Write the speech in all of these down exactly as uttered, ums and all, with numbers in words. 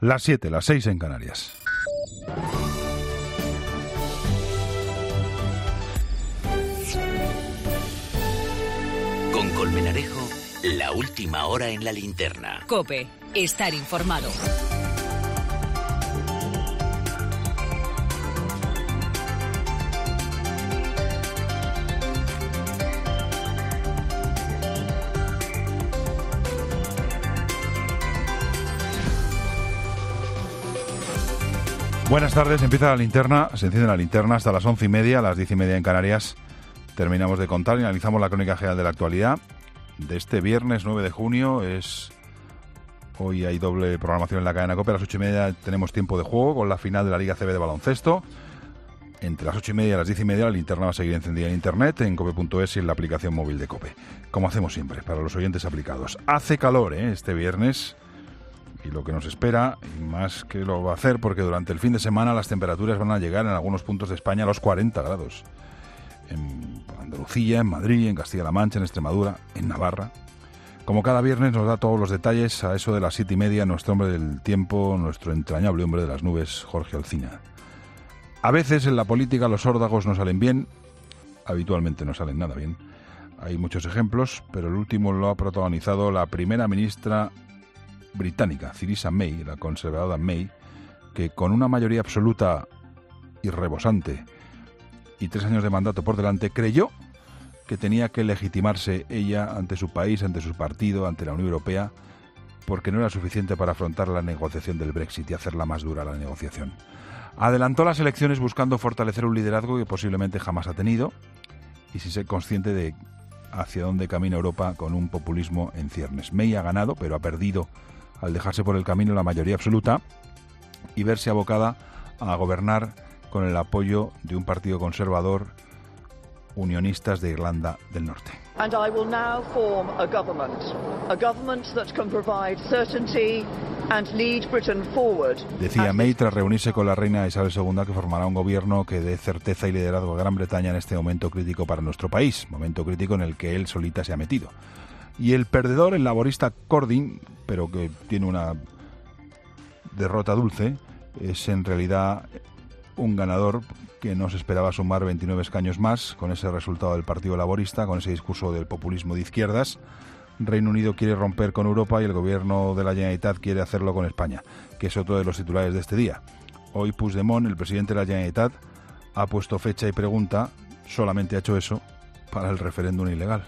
Las siete, las seis en Canarias. Con Colmenarejo, la última hora en la linterna. COPE, estar informado. Buenas tardes, empieza la linterna, se enciende la linterna hasta las once y media, a las diez y media en Canarias. Terminamos de contar y analizamos la crónica general de la actualidad de este viernes nueve de junio. Es Hoy hay doble programación en la cadena COPE. A las ocho y media tenemos tiempo de juego con la final de la Liga A C B de baloncesto. Entre las ocho y media y las diez y media la linterna va a seguir encendida en internet, en cope punto es y en la aplicación móvil de COPE. Como hacemos siempre, para los oyentes aplicados. Hace calor, ¿eh? Este viernes. Y lo que nos espera, y más que lo va a hacer, porque durante el fin de semana las temperaturas van a llegar en algunos puntos de España a los cuarenta grados. En Andalucía, en Madrid, en Castilla-La Mancha, en Extremadura, en Navarra. Como cada viernes nos da todos los detalles a eso de las siete y media nuestro hombre del tiempo, nuestro entrañable hombre de las nubes, Jorge Alsina. A veces en la política los órdagos no salen bien, habitualmente no salen nada bien. Hay muchos ejemplos, pero el último lo ha protagonizado la primera ministra británica, Theresa May, la conservadora May, que con una mayoría absoluta y rebosante y tres años de mandato por delante, creyó que tenía que legitimarse ella ante su país, ante su partido, ante la Unión Europea, porque no era suficiente para afrontar la negociación del Brexit y hacerla más dura la negociación. Adelantó las elecciones buscando fortalecer un liderazgo que posiblemente jamás ha tenido y sin ser consciente de hacia dónde camina Europa con un populismo en ciernes. May ha ganado, pero ha perdido al dejarse por el camino la mayoría absoluta y verse abocada a gobernar con el apoyo de un partido conservador, unionistas de Irlanda del Norte. And I will now form a government, a government that can provide certainty and lead Britain forward. Decía May tras reunirse con la reina Isabel segunda que formará un gobierno que dé certeza y liderazgo a Gran Bretaña en este momento crítico para nuestro país, momento crítico en el que él solita se ha metido. Y el perdedor, el laborista Corbyn, pero que tiene una derrota dulce, es en realidad un ganador que no se esperaba sumar veintinueve escaños más con ese resultado del Partido Laborista, con ese discurso del populismo de izquierdas. Reino Unido quiere romper con Europa y el gobierno de la Generalitat quiere hacerlo con España, que es otro de los titulares de este día. Hoy Puigdemont, el presidente de la Generalitat, ha puesto fecha y pregunta, solamente ha hecho eso, para el referéndum ilegal.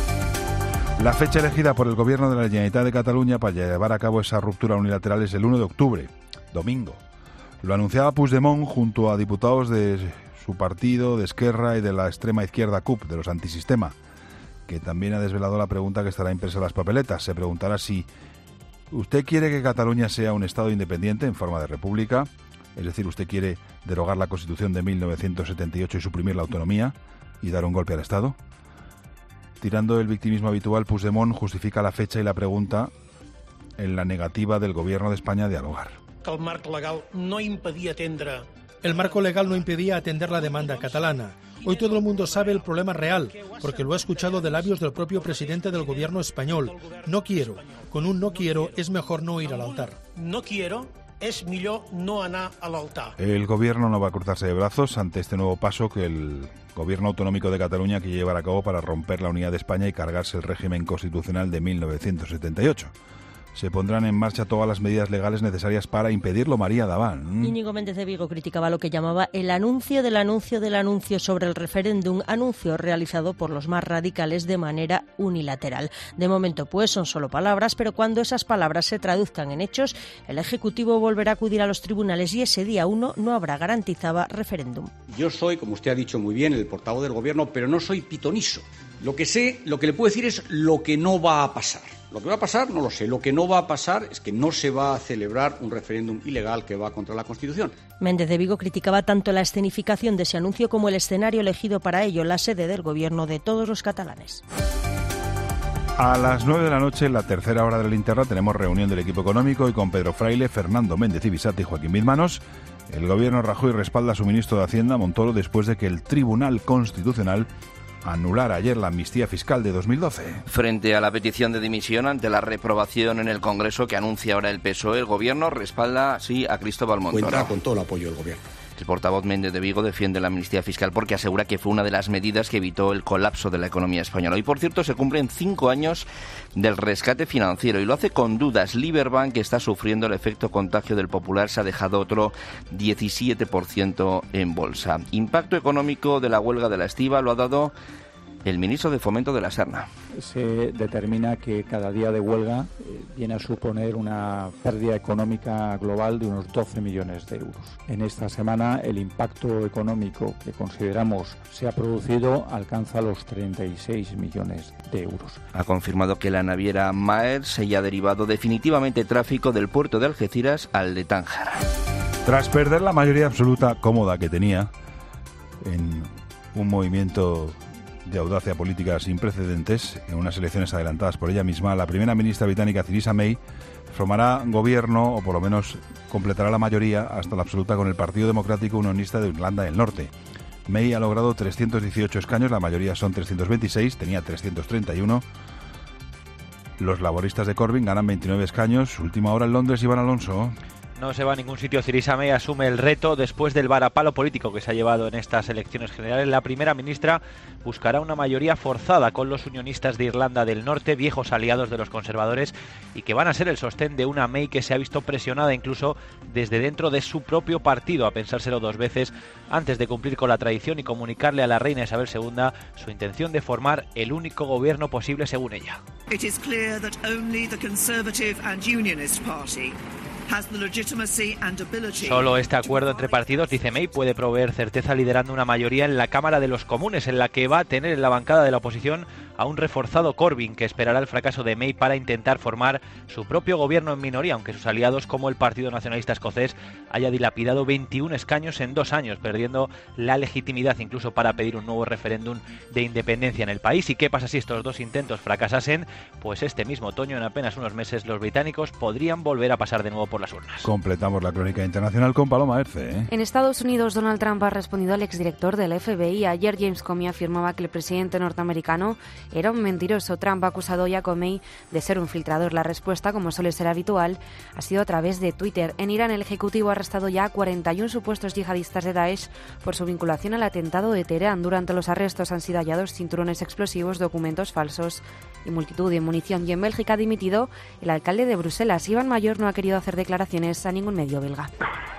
La fecha elegida por el gobierno de la Generalitat de Cataluña para llevar a cabo esa ruptura unilateral es el uno de octubre, domingo. Lo anunciaba Puigdemont junto a diputados de su partido, de Esquerra y de la extrema izquierda C U P, de los antisistema, que también ha desvelado la pregunta que estará impresa en las papeletas. Se preguntará si usted quiere que Cataluña sea un Estado independiente en forma de república, es decir, usted quiere derogar la Constitución de mil novecientos setenta y ocho y suprimir la autonomía y dar un golpe al Estado. Tirando del victimismo habitual, Puigdemont justifica la fecha y la pregunta en la negativa del gobierno de España a dialogar. El marco legal no impedía atender. El marco legal no impedía atender la demanda catalana. Hoy todo el mundo sabe el problema real, porque lo ha escuchado de labios del propio presidente del gobierno español. No quiero. Con un no quiero es mejor no ir al altar. No quiero. Es millor no anar a l'altar. El gobierno no va a cruzarse de brazos ante este nuevo paso que el gobierno autonómico de Cataluña quiere llevar a cabo para romper la unidad de España y cargarse el régimen constitucional de mil novecientos setenta y ocho. Se pondrán en marcha todas las medidas legales necesarias para impedirlo. María Daván. Íñigo Méndez de Vigo criticaba lo que llamaba el anuncio del anuncio del anuncio sobre el referéndum, anuncio realizado por los más radicales de manera unilateral. De momento, pues, son solo palabras, pero cuando esas palabras se traduzcan en hechos, el Ejecutivo volverá a acudir a los tribunales y ese día uno no habrá, garantizaba, referéndum. Yo soy, como usted ha dicho muy bien, el portavoz del Gobierno, pero no soy pitoniso. Lo que sé, lo que le puedo decir es lo que no va a pasar. Lo que va a pasar no lo sé. Lo que no va a pasar es que no se va a celebrar un referéndum ilegal que va contra la Constitución. Méndez de Vigo criticaba tanto la escenificación de ese anuncio como el escenario elegido para ello, la sede del Gobierno de todos los catalanes. A las nueve de la noche, en la tercera hora de la linterna, tenemos reunión del equipo económico y con Pedro Fraile, Fernando Méndez Ibisate y Joaquín Bizmanos. El Gobierno Rajoy respalda a su ministro de Hacienda, Montoro, después de que el Tribunal Constitucional anular ayer la amnistía fiscal de dos mil doce. Frente a la petición de dimisión ante la reprobación en el Congreso que anuncia ahora el P S O E, el Gobierno respalda, sí, a Cristóbal Montoro. Cuenta con todo el apoyo del Gobierno. El portavoz Méndez de Vigo defiende la amnistía fiscal porque asegura que fue una de las medidas que evitó el colapso de la economía española. Y, por cierto, se cumplen cinco años del rescate financiero y lo hace con dudas. Liberbank, que está sufriendo el efecto contagio del Popular, se ha dejado otro diecisiete por ciento en bolsa. Impacto económico de la huelga de la estiba lo ha dado el ministro de Fomento de la Serna. Se determina que cada día de huelga eh, viene a suponer una pérdida económica global de unos doce millones de euros. En esta semana el impacto económico que consideramos se ha producido alcanza los treinta y seis millones de euros. Ha confirmado que la naviera Maer se ha derivado definitivamente tráfico del puerto de Algeciras al de Tánger. Tras perder la mayoría absoluta cómoda que tenía en un movimiento de audacia política sin precedentes en unas elecciones adelantadas por ella misma, la primera ministra británica Theresa May formará gobierno, o por lo menos completará la mayoría hasta la absoluta con el Partido Democrático Unionista de Irlanda del Norte. May ha logrado trescientos dieciocho escaños, la mayoría son trescientos veintiséis, tenía trescientos treinta y uno. Los laboristas de Corbyn ganan veintinueve escaños. Última hora en Londres, Iván Alonso. No se va a ningún sitio. Theresa May asume el reto después del varapalo político que se ha llevado en estas elecciones generales. La primera ministra buscará una mayoría forzada con los unionistas de Irlanda del Norte, viejos aliados de los conservadores, y que van a ser el sostén de una May que se ha visto presionada incluso desde dentro de su propio partido a pensárselo dos veces antes de cumplir con la tradición y comunicarle a la reina Isabel segunda su intención de formar el único gobierno posible según ella. It is clear that only the Conservative and Unionist Party Solo este acuerdo entre partidos, dice May, puede proveer certeza liderando una mayoría en la Cámara de los Comunes, en la que va a tener en la bancada de la oposición a un reforzado Corbyn, que esperará el fracaso de May para intentar formar su propio gobierno en minoría, aunque sus aliados, como el Partido Nacionalista Escocés, haya dilapidado veintiún escaños en dos años, perdiendo la legitimidad incluso para pedir un nuevo referéndum de independencia en el país. ¿Y qué pasa si estos dos intentos fracasasen? Pues este mismo otoño, en apenas unos meses, los británicos podrían volver a pasar de nuevo por las urnas. Completamos la crónica internacional con Paloma Erce. ¿eh? En Estados Unidos, Donald Trump ha respondido al exdirector del F B I. Ayer James Comey afirmaba que el presidente norteamericano era un mentiroso. Trump ha acusado ya a Comey de ser un filtrador. La respuesta, como suele ser habitual, ha sido a través de Twitter. En Irán, el Ejecutivo ha arrestado ya a cuarenta y uno supuestos yihadistas de Daesh por su vinculación al atentado de Teherán. Durante los arrestos han sido hallados cinturones explosivos, documentos falsos y multitud de munición. Y en Bélgica ha dimitido el alcalde de Bruselas. Iván Mayor no ha querido hacer declaraciones a ningún medio belga.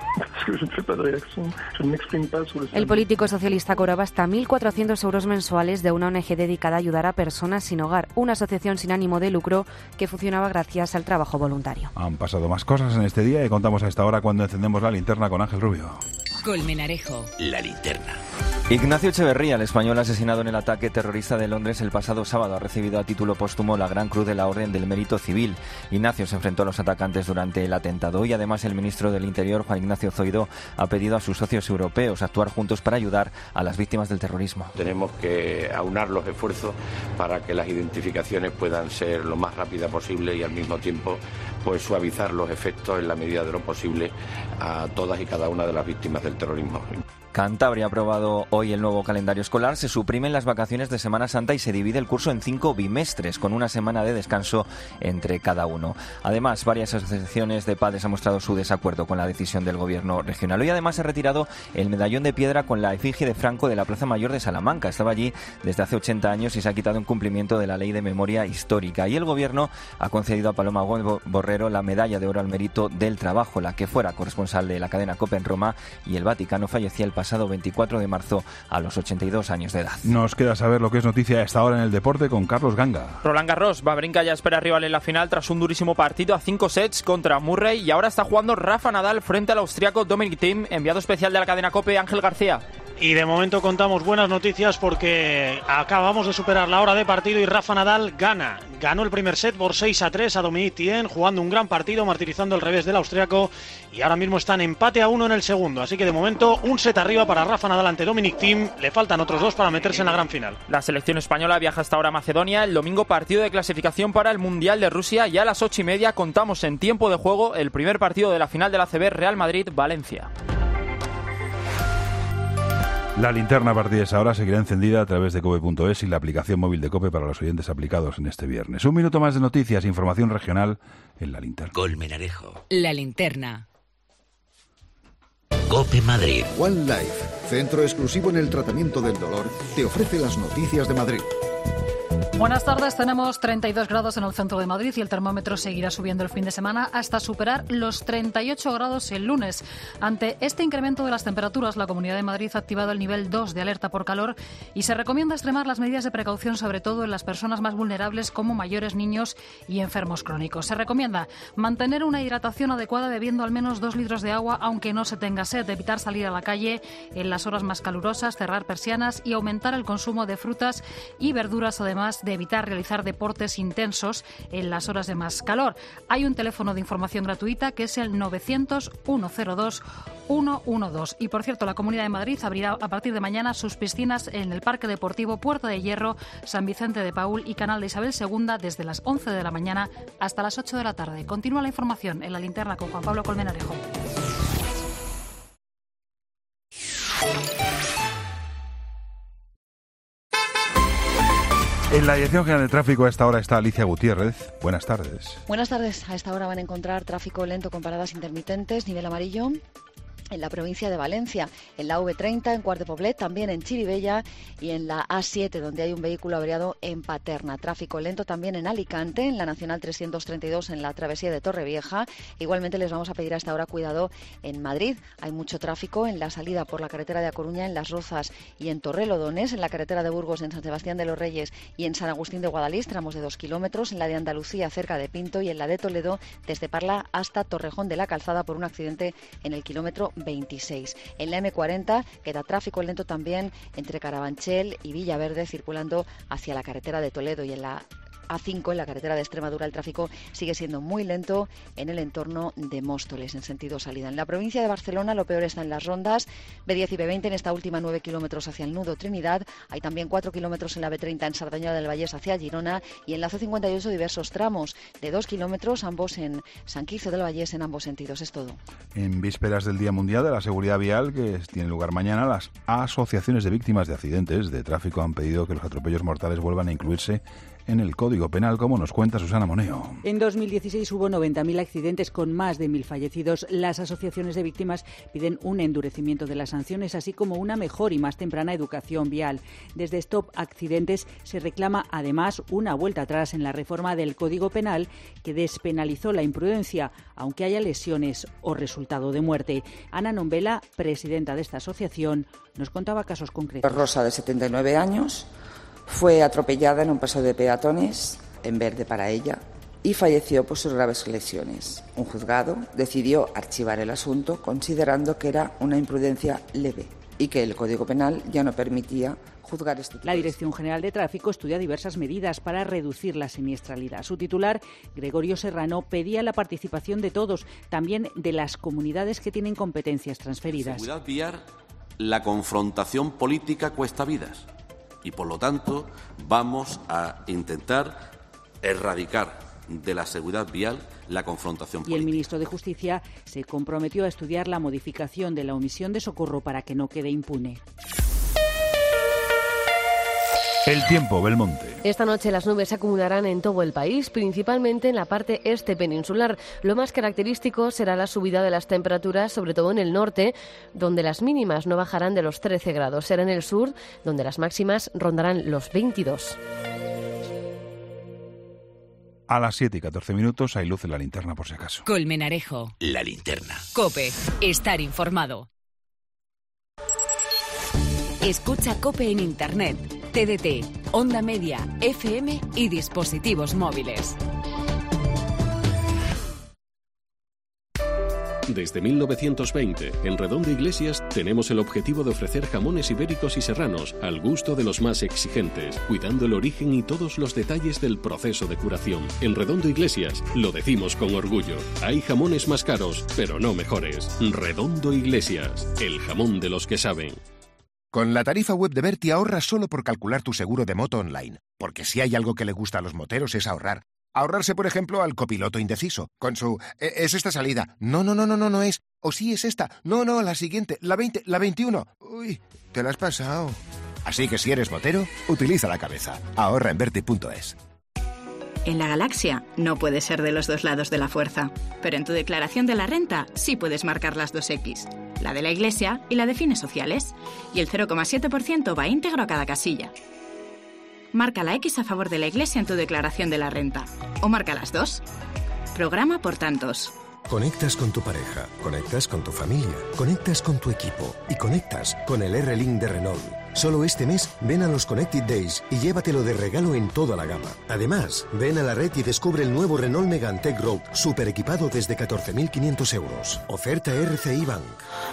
El político socialista cobraba hasta mil cuatrocientos euros mensuales de una O N G dedicada a ayudar a personas sin hogar, una asociación sin ánimo de lucro que funcionaba gracias al trabajo voluntario. Han pasado más cosas en este día y contamos a esta hora cuando encendemos la linterna con Ángel Rubio. Colmenarejo. La linterna. Ignacio Echeverría, el español asesinado en el ataque terrorista de Londres el pasado sábado, ha recibido a título póstumo la Gran Cruz de la Orden del Mérito Civil. Ignacio se enfrentó a los atacantes durante el atentado y además el ministro del Interior, Juan Ignacio Zoido, ha pedido a sus socios europeos actuar juntos para ayudar a las víctimas del terrorismo. Tenemos que aunar los esfuerzos para que las identificaciones puedan ser lo más rápidas posible y al mismo tiempo pues suavizar los efectos en la medida de lo posible a todas y cada una de las víctimas del terrorismo. Cantabria ha aprobado hoy el nuevo calendario escolar. Se suprimen las vacaciones de Semana Santa y se divide el curso en cinco bimestres, con una semana de descanso entre cada uno. Además, varias asociaciones de padres han mostrado su desacuerdo con la decisión del gobierno regional. Hoy además se ha retirado el medallón de piedra con la efigie de Franco de la Plaza Mayor de Salamanca. Estaba allí desde hace ochenta años y se ha quitado en cumplimiento de la Ley de Memoria Histórica. Y el gobierno ha concedido a Paloma Borrero la medalla de oro al mérito del trabajo, la que fuera corresponsal de la cadena COPE en Roma, y el Vaticano fallecía el pasado veinticuatro de marzo a los ochenta y dos años de edad. Nos queda saber lo que es noticia a esta hora en el deporte con Carlos Ganga. Roland Garros, Wawrinka ya espera rival en la final tras un durísimo partido a cinco sets contra Murray, y ahora está jugando Rafa Nadal frente al austriaco Dominic Thiem. Enviado especial de la cadena COPE, Ángel García. Y de momento contamos buenas noticias porque acabamos de superar la hora de partido y Rafa Nadal gana. Ganó el primer set por seis a tres a Dominic Thiem, jugando un gran partido, martirizando el revés del austriaco, y ahora mismo están empate a uno en el segundo. Así que de momento un set arriba para Rafa Nadal ante Dominic Thiem. Le faltan otros dos para meterse en la gran final. La selección española viaja hasta ahora a Macedonia. El domingo partido de clasificación para el Mundial de Rusia, y a las ocho y media contamos en tiempo de juego el primer partido de la final de la A C B Real Madrid-Valencia. La linterna a partir de esa hora seguirá encendida a través de cope punto es y la aplicación móvil de COPE para los oyentes aplicados en este viernes. Un minuto más de noticias, información regional en la linterna. Colmenarejo. La linterna. COPE Madrid. One Life, centro exclusivo en el tratamiento del dolor, te ofrece las noticias de Madrid. Buenas tardes, tenemos treinta y dos grados en el centro de Madrid y el termómetro seguirá subiendo el fin de semana hasta superar los treinta y ocho grados el lunes. Ante este incremento de las temperaturas, la Comunidad de Madrid ha activado el nivel dos de alerta por calor y se recomienda extremar las medidas de precaución, sobre todo en las personas más vulnerables como mayores, niños y enfermos crónicos. Se recomienda mantener una hidratación adecuada bebiendo al menos dos litros de agua aunque no se tenga sed, evitar salir a la calle en las horas más calurosas, cerrar persianas y aumentar el consumo de frutas y verduras, además de evitar realizar deportes intensos en las horas de más calor. Hay un teléfono de información gratuita que es el novecientos, ciento dos, ciento doce. Y por cierto, la Comunidad de Madrid abrirá a partir de mañana sus piscinas en el Parque Deportivo Puerta de Hierro, San Vicente de Paúl y Canal de Isabel segunda desde las once de la mañana hasta las ocho de la tarde. Continúa la información en la linterna con Juan Pablo Colmenarejo. En la Dirección General de Tráfico a esta hora está Alicia Gutiérrez. Buenas tardes. Buenas tardes. A esta hora van a encontrar tráfico lento con paradas intermitentes, nivel amarillo en la provincia de Valencia, en la A V treinta, en Quart de Poblet, también en Chirivella y en la A siete, donde hay un vehículo averiado en Paterna. Tráfico lento también en Alicante, en la Nacional trescientos treinta y dos, en la travesía de Torrevieja. Igualmente les vamos a pedir a esta hora cuidado en Madrid. Hay mucho tráfico en la salida por la carretera de A Coruña, en Las Rozas y en Torrelodones, en la carretera de Burgos, en San Sebastián de los Reyes y en San Agustín de Guadalís, tramos de dos kilómetros, en la de Andalucía cerca de Pinto y en la de Toledo desde Parla hasta Torrejón de la Calzada por un accidente en el kilómetro veintiséis. En la eme cuarenta queda tráfico lento también entre Carabanchel y Villaverde, circulando hacia la carretera de Toledo, y en la A cinco, en la carretera de Extremadura, el tráfico sigue siendo muy lento en el entorno de Móstoles, en sentido salida. En la provincia de Barcelona lo peor está en las rondas be diez y be veinte, en esta última nueve kilómetros hacia el nudo Trinidad. Hay también cuatro kilómetros en la be treinta en Sardañola del Vallés hacia Girona, y en la ce cincuenta y ocho diversos tramos de dos kilómetros, ambos en San Quirze del Vallés, en ambos sentidos. Es todo. En vísperas del Día Mundial de la Seguridad Vial, que tiene lugar mañana, las asociaciones de víctimas de accidentes de tráfico han pedido que los atropellos mortales vuelvan a incluirse en el Código Penal, como nos cuenta Susana Moneo. En dos mil dieciséis hubo noventa mil accidentes con más de mil fallecidos. Las asociaciones de víctimas piden un endurecimiento de las sanciones, así como una mejor y más temprana educación vial. Desde Stop Accidentes se reclama además una vuelta atrás en la reforma del Código Penal que despenalizó la imprudencia, aunque haya lesiones o resultado de muerte. Ana Nombela, presidenta de esta asociación, nos contaba casos concretos. Rosa, de setenta y nueve años, fue atropellada en un paso de peatones, en verde para ella, y falleció por sus graves lesiones. Un juzgado decidió archivar el asunto considerando que era una imprudencia leve y que el Código Penal ya no permitía juzgar este tipo. La Dirección General de Tráfico estudia diversas medidas para reducir la siniestralidad. Su titular, Gregorio Serrano, pedía la participación de todos, también de las comunidades que tienen competencias transferidas. Seguridad vial, la confrontación política cuesta vidas. Y, por lo tanto, vamos a intentar erradicar de la seguridad vial la confrontación política. Y el ministro de Justicia se comprometió a estudiar la modificación de la omisión de socorro para que no quede impune. El tiempo, Belmonte. Esta noche las nubes se acumularán en todo el país, principalmente en la parte este peninsular. Lo más característico será la subida de las temperaturas, sobre todo en el norte, donde las mínimas no bajarán de los trece grados. Será en el sur, donde las máximas rondarán los veintidós. A las siete y catorce minutos hay luz en la linterna, por si acaso. Colmenarejo. La linterna. COPE. Estar informado. Escucha COPE en Internet, T D T, Onda Media, F M y dispositivos móviles. Desde mil novecientos veinte, en Redondo Iglesias tenemos el objetivo de ofrecer jamones ibéricos y serranos al gusto de los más exigentes, cuidando el origen y todos los detalles del proceso de curación. En Redondo Iglesias lo decimos con orgullo. Hay jamones más caros, pero no mejores. Redondo Iglesias, el jamón de los que saben. Con la tarifa web de Berti ahorras solo por calcular tu seguro de moto online. Porque si hay algo que le gusta a los moteros es ahorrar. Ahorrarse, por ejemplo, al copiloto indeciso, con su «¿es esta salida?» No, no, no, no, no, no es. O sí, es esta. No, no, la siguiente, la veinte, la veintiuno. Uy, te la has pasado. Así que si eres motero, utiliza la cabeza. Ahorra en Berti punto es. En la galaxia no puedes ser de los dos lados de la fuerza, pero en tu declaración de la renta sí puedes marcar las dos X, la de la Iglesia y la de fines sociales, y el cero coma siete por ciento va íntegro a cada casilla. Marca la X a favor de la Iglesia en tu declaración de la renta, o marca las dos. Programa por tantos. Conectas con tu pareja, conectas con tu familia, conectas con tu equipo y conectas con el R-Link de Renault. Solo este mes ven a los Connected Days y llévatelo de regalo en toda la gama. Además, ven a la red y descubre el nuevo Renault Megane Tech Road, super equipado desde catorce mil quinientos euros. Oferta R C I Bank.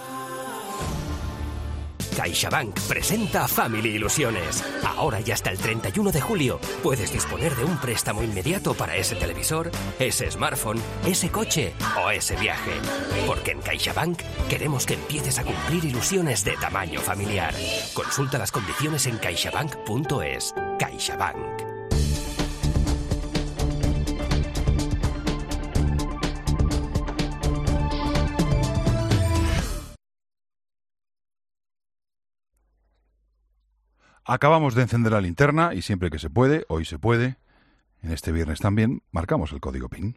CaixaBank presenta Family Ilusiones. Ahora y hasta el treinta y uno de julio puedes disponer de un préstamo inmediato para ese televisor, ese smartphone, ese coche o ese viaje. Porque en CaixaBank queremos que empieces a cumplir ilusiones de tamaño familiar. Consulta las condiciones en caixabank punto es. CaixaBank. Acabamos de encender la linterna y siempre que se puede, hoy se puede, en este viernes también, marcamos el código P I N.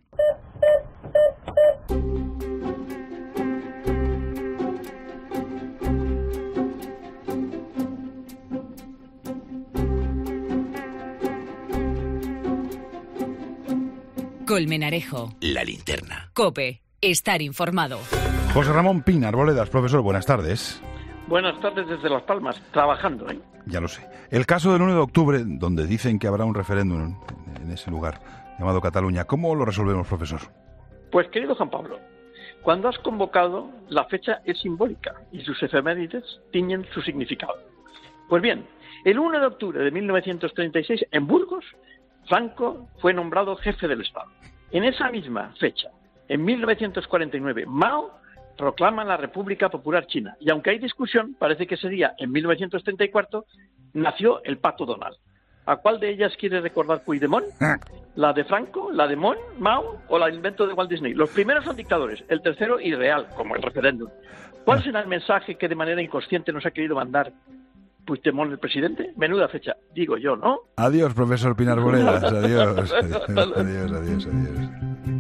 Colmenarejo. La linterna. COPE. Estar informado. José Ramón Pin Arboledas, profesor, buenas tardes. Buenas tardes desde Las Palmas, trabajando, ¿eh? Ya lo sé. El caso del uno de octubre, donde dicen que habrá un referéndum en ese lugar llamado Cataluña, ¿cómo lo resolvemos, profesor? Pues, querido Juan Pablo, cuando has convocado, la fecha es simbólica y sus efemérides tiñen su significado. Pues bien, el uno de octubre de mil novecientos treinta y seis, en Burgos, Franco fue nombrado jefe del Estado. En esa misma fecha, en mil novecientos cuarenta y nueve, Mao proclama la República Popular China. Y aunque hay discusión, parece que ese día, en mil novecientos treinta y cuatro, nació el Pato Donald. ¿A cuál de ellas quiere recordar Puigdemont? ¿La de Franco, la de Mon, Mao o la del invento de Walt Disney? Los primeros son dictadores, el tercero irreal, como el referéndum. ¿Cuál será el mensaje que de manera inconsciente nos ha querido mandar Puigdemont, el presidente? Menuda fecha, digo yo, ¿no? Adiós, profesor Pin Arboledas. Adiós, adiós, adiós, adiós, adiós.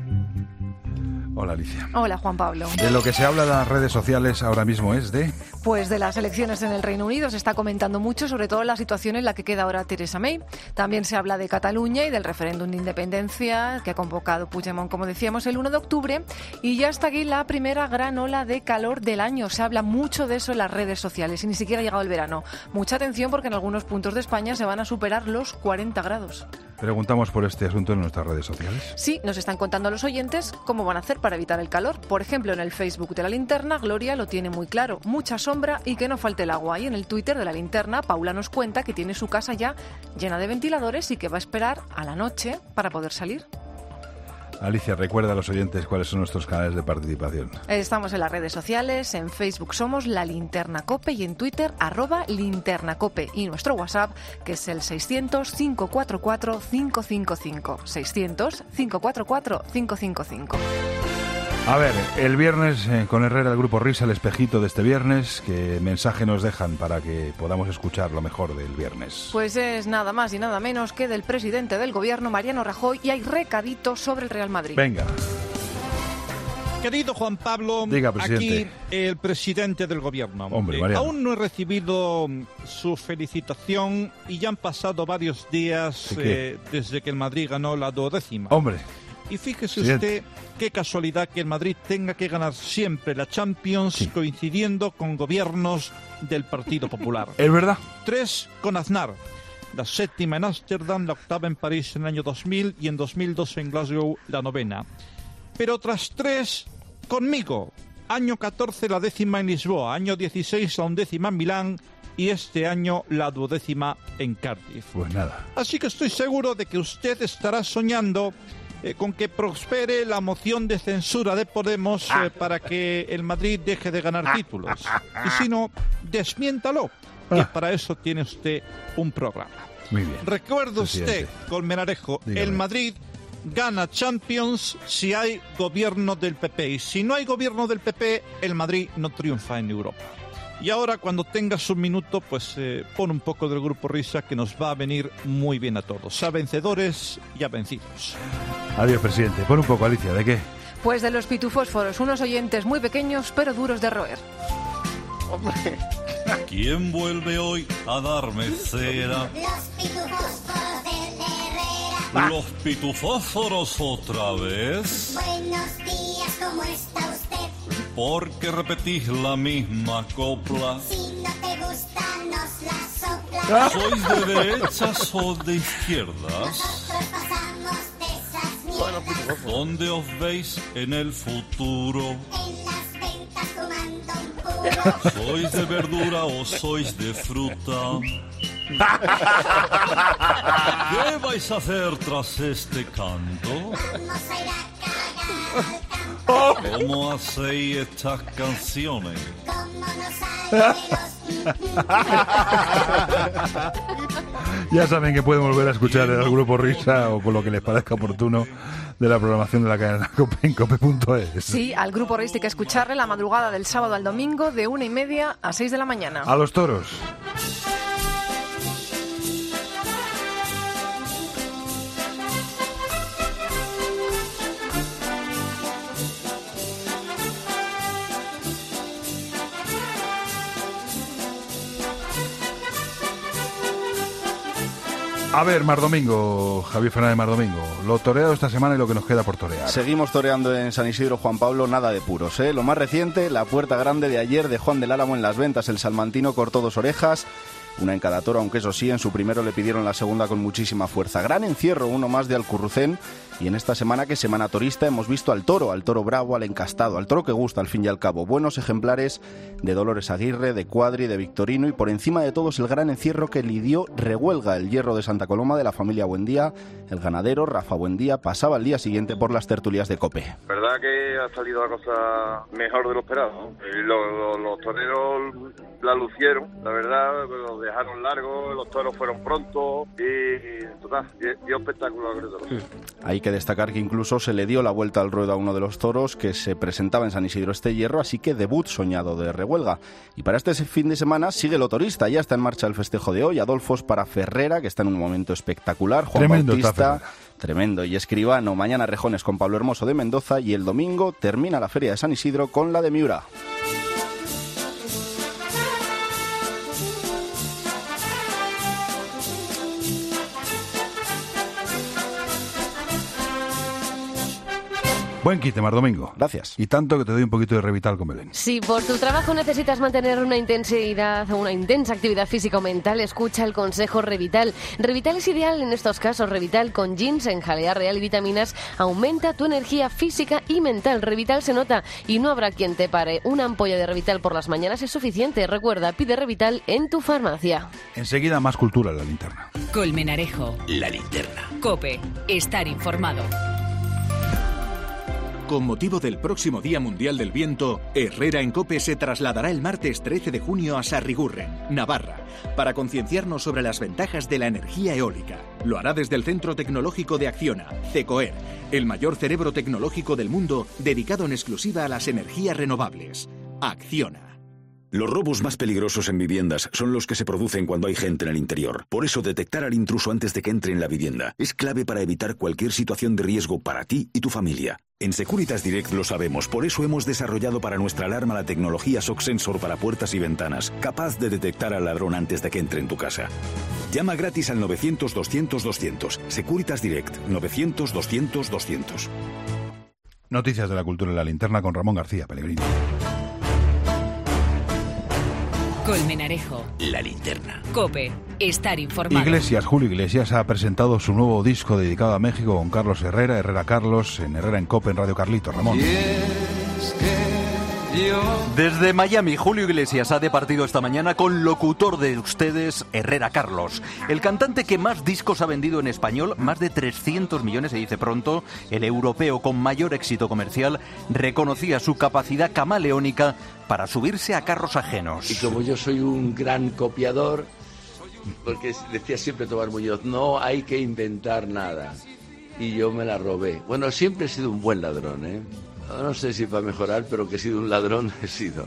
Hola, Alicia. Hola, Juan Pablo. De lo que se habla en las redes sociales ahora mismo es de... Pues de las elecciones en el Reino Unido se está comentando mucho, sobre todo la situación en la que queda ahora Theresa May. También se habla de Cataluña y del referéndum de independencia que ha convocado Puigdemont, como decíamos, el uno de octubre. Y ya está aquí la primera gran ola de calor del año. Se habla mucho de eso en las redes sociales y ni siquiera ha llegado el verano. Mucha atención porque en algunos puntos de España se van a superar los cuarenta grados. Preguntamos por este asunto en nuestras redes sociales. Sí, nos están contando los oyentes cómo van a hacer para evitar el calor. Por ejemplo, en el Facebook de La Linterna, Gloria lo tiene muy claro. Mucha sombra y que no falte el agua. Y en el Twitter de La Linterna, Paula nos cuenta que tiene su casa ya llena de ventiladores y que va a esperar a la noche para poder salir. Alicia, recuerda a los oyentes cuáles son nuestros canales de participación. Estamos en las redes sociales, en Facebook somos La Linterna Cope y en Twitter arroba Linterna Cope y nuestro WhatsApp que es el seiscientos, cinco cuatro cuatro, cinco cinco cinco. seiscientos, cinco cuatro cuatro, cinco cinco cinco. A ver, el viernes eh, con Herrera, el grupo Risa, el espejito de este viernes, ¿qué mensaje nos dejan para que podamos escuchar lo mejor del viernes? Pues es nada más y nada menos que del presidente del gobierno, Mariano Rajoy, y hay recaditos sobre el Real Madrid. Venga. Querido Juan Pablo, Diga, presidente. Aquí el presidente del gobierno. Hombre, Mariano. Aún no he recibido su felicitación y ya han pasado varios días eh, desde que el Madrid ganó la duodécima. Hombre. Y fíjese Bien. usted qué casualidad que el Madrid tenga que ganar siempre la Champions sí. coincidiendo con gobiernos del Partido Popular. ¿Es verdad? Tres con Aznar. La séptima en Ámsterdam, la octava en París en el año dos mil y en dos mil dos en Glasgow la novena. Pero otras tres conmigo. Año catorce la décima en Lisboa, año dieciséis la undécima en Milán y este año la duodécima en Cardiff. Pues nada. Así que estoy seguro de que usted estará soñando Eh, con que prospere la moción de censura de Podemos eh, para que el Madrid deje de ganar títulos. Y si no, desmiéntalo, que para eso tiene usted un programa. Muy bien. Recuerde usted, Colmenarejo, Dígame. el Madrid gana Champions si hay gobierno del P P. Y si no hay gobierno del P P, el Madrid no triunfa en Europa. Y ahora, cuando tengas un minuto, pues eh, pon un poco del Grupo Risa, que nos va a venir muy bien a todos. A vencedores y a vencidos. Adiós, presidente. Pon un poco, Alicia, ¿de qué? Pues de los pitufósforos, unos oyentes muy pequeños pero duros de roer. ¿Quién vuelve hoy a darme cera? Los pitufósforos del Herrera. Los pitufósforos otra vez. Buenos días, ¿cómo está usted? Porque repetís la misma copla. Si no te gusta, nos la sopla. ¿Sois de derechas o de izquierdas? Nosotros pasamos de esas mierdas. ¿Dónde os veis en el futuro? En las ventas fumando un puro. ¿Sois de verdura o sois de fruta? ¿Qué vais a hacer tras este canto? Vamos a ir a cagar al campo. ¿Cómo hacéis estas canciones? ¿Cómo nos sale de los... Ya saben que pueden volver a escuchar el Grupo Risa o por lo que les parezca oportuno de la programación de la cadena COPE en cope punto es. Sí, al Grupo Risa hay que escucharle la madrugada del sábado al domingo de una y media a seis de la mañana. A los toros. A ver, Mar Domingo, Javier Fernández Mar Domingo, lo toreado esta semana y lo que nos queda por torear. Seguimos toreando en San Isidro, Juan Pablo, nada de puros, ¿eh? Lo más reciente, la puerta grande de ayer de Juan del Álamo en las ventas. El salmantino cortó dos orejas, una en cada toro, aunque eso sí, en su primero le pidieron la segunda con muchísima fuerza. Gran encierro, uno más de Alcurrucén. Y en esta semana, que semana torista, hemos visto al toro, al toro bravo, al encastado, al toro que gusta al fin y al cabo. Buenos ejemplares de Dolores Aguirre, de Cuadri, de Victorino y por encima de todos el gran encierro que lidió Rehuelga, el hierro de Santa Coloma de la familia Buendía. El ganadero, Rafa Buendía, pasaba el día siguiente por las tertulias de COPE. ¿Verdad que ha salido la cosa mejor de lo esperado? ¿No? Los, los, los toreros la lucieron, la verdad, los dejaron largos, los toros fueron prontos y, y total, dio espectáculo. Hay que destacar que incluso se le dio la vuelta al ruedo a uno de los toros que se presentaba en San Isidro este hierro, así que debut soñado de Rehuelga. Y para este fin de semana sigue lo torista, ya está en marcha el festejo de hoy. Adolfos para Ferrera, que está en un momento espectacular. Juan Tremendo Bautista, tremendo, y Escribano. Mañana Rejones con Pablo Hermoso de Mendoza y el domingo termina la feria de San Isidro con la de Miura. Buen quite, Mar Domingo. Gracias. Y tanto que te doy un poquito de Revital con Belén. Si por tu trabajo necesitas mantener una intensidad o una intensa actividad física o mental, escucha el consejo Revital. Revital es ideal en estos casos. Revital con ginseng, jalea real y vitaminas aumenta tu energía física y mental. Revital se nota y no habrá quien te pare. Una ampolla de Revital por las mañanas es suficiente. Recuerda, pide Revital en tu farmacia. Enseguida más cultura en la linterna. Colmenarejo. La linterna. COPE. Estar informado. Con motivo del próximo Día Mundial del Viento, Herrera en COPE se trasladará el martes trece de junio a Sarrigurren, Navarra, para concienciarnos sobre las ventajas de la energía eólica. Lo hará desde el Centro Tecnológico de Acciona, CECOER, el mayor cerebro tecnológico del mundo dedicado en exclusiva a las energías renovables. Acciona. Los robos más peligrosos en viviendas son los que se producen cuando hay gente en el interior. Por eso, detectar al intruso antes de que entre en la vivienda es clave para evitar cualquier situación de riesgo para ti y tu familia. En Securitas Direct lo sabemos, por eso hemos desarrollado para nuestra alarma la tecnología Shock Sensor para puertas y ventanas, capaz de detectar al ladrón antes de que entre en tu casa. Llama gratis al novecientos doscientos doscientos. Securitas Direct, novecientos doscientos doscientos. Noticias de la cultura en la linterna con Ramón García Pellegrini. Colmenarejo. La linterna. COPE. Estar informado. Iglesias, Julio Iglesias ha presentado su nuevo disco dedicado a México con Carlos Herrera, Herrera Carlos, en Herrera en COPE, en Radio Carlito. Ramón. Desde Miami, Julio Iglesias ha departido esta mañana con locutor de ustedes, Herrera Carlos. El cantante que más discos ha vendido en español, más de trescientos millones, se dice pronto, el europeo con mayor éxito comercial, reconocía su capacidad camaleónica para subirse a carros ajenos. Y como yo soy un gran copiador, porque decía siempre Tomás Muñoz, no hay que inventar nada. y yo me la robé. Bueno, siempre he sido un buen ladrón, ¿eh? No sé si para mejorar, pero que he sido un ladrón, he sido.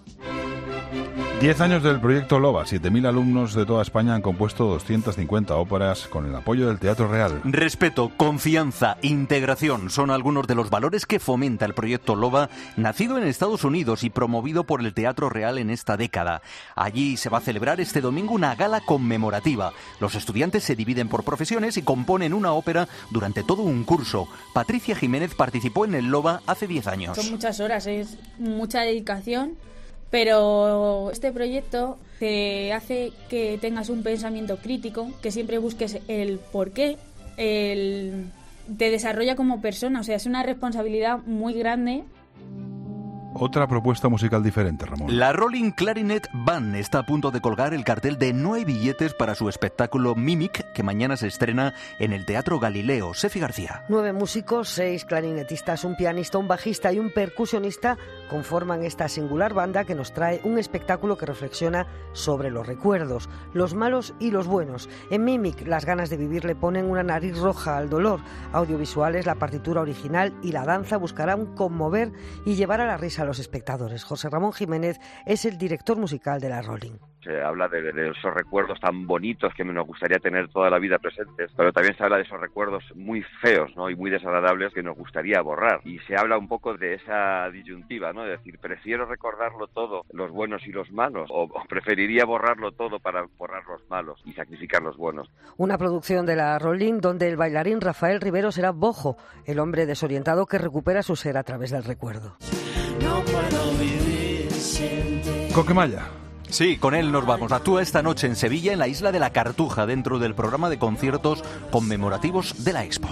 Diez años del proyecto LOBA. siete mil alumnos de toda España han compuesto doscientas cincuenta óperas con el apoyo del Teatro Real. Respeto, confianza, integración son algunos de los valores que fomenta el proyecto LOBA, nacido en Estados Unidos y promovido por el Teatro Real en esta década. Allí se va a celebrar este domingo una gala conmemorativa. Los estudiantes se dividen por profesiones y componen una ópera durante todo un curso. Patricia Jiménez participó en el LOBA hace diez años. Son muchas horas, es mucha dedicación. Pero este proyecto te hace que tengas un pensamiento crítico, que siempre busques el porqué, el... te desarrolla como persona, o sea, es una responsabilidad muy grande. Otra propuesta musical diferente, Ramón. La Rolling Clarinet Band está a punto de colgar el cartel de No hay billetes para su espectáculo Mimic, que mañana se estrena en el Teatro Galileo. Sefi García. Nueve músicos, seis clarinetistas, un pianista, un bajista y un percusionista conforman esta singular banda que nos trae un espectáculo que reflexiona sobre los recuerdos, los malos y los buenos. En Mimic, las ganas de vivir le ponen una nariz roja al dolor. Audiovisuales, la partitura original y la danza buscarán conmover y llevar a la risa a los espectadores. José Ramón Jiménez es el director musical de la Rolling. Se habla de, de esos recuerdos tan bonitos que nos gustaría tener toda la vida presentes, pero también se habla de esos recuerdos muy feos, ¿no? Y muy desagradables que nos gustaría borrar. Y se habla un poco de esa disyuntiva, ¿no? Es decir, prefiero recordarlo todo, los buenos y los malos, o, o preferiría borrarlo todo para borrar los malos y sacrificar los buenos. Una producción de la Rolling donde el bailarín Rafael Rivero será Bojo, el hombre desorientado que recupera su ser a través del recuerdo. No puedo vivir sin ti. Coquemaya. Sí, con él nos vamos. Actúa esta noche en Sevilla, en la isla de la Cartuja, dentro del programa de conciertos conmemorativos de la Expo.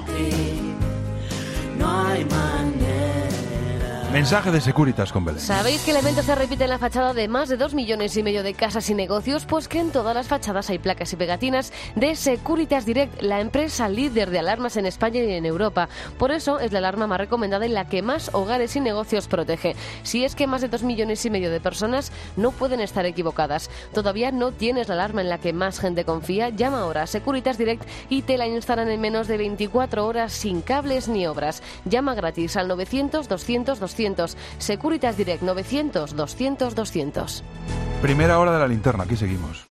No hay manera. Mensaje de Securitas con Belén. ¿Sabéis que el evento se repite en la fachada de más de dos millones y medio de casas y negocios? Pues que en todas las fachadas hay placas y pegatinas de Securitas Direct, la empresa líder de alarmas en España y en Europa. Por eso es la alarma más recomendada y la que más hogares y negocios protege. Si es que más de dos millones y medio de personas no pueden estar equivocadas. Todavía no tienes la alarma en la que más gente confía. Llama ahora a Securitas Direct y te la instalan en menos de veinticuatro horas sin cables ni obras. Llama gratis al novecientos doscientos doscientos. Securitas Direct novecientos doscientos doscientos. Primera hora de la linterna, aquí seguimos.